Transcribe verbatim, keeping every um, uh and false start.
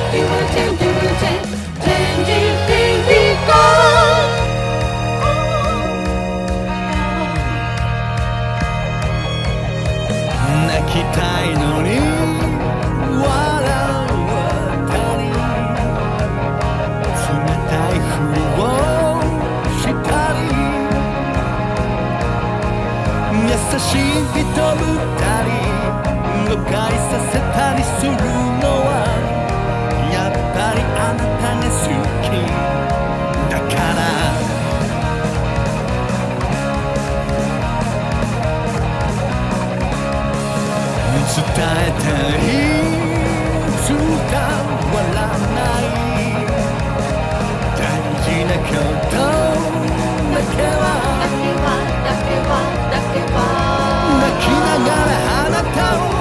You wanna change, you wanna change, changing things because 泣きたいのに笑うあたり冷たいふをしたり優しい人二人誤解させたりするのはやっぱりあなたが好きだから伝えたい伝わらない大事なことだけはだけはだけはだけは泣きながらあなたを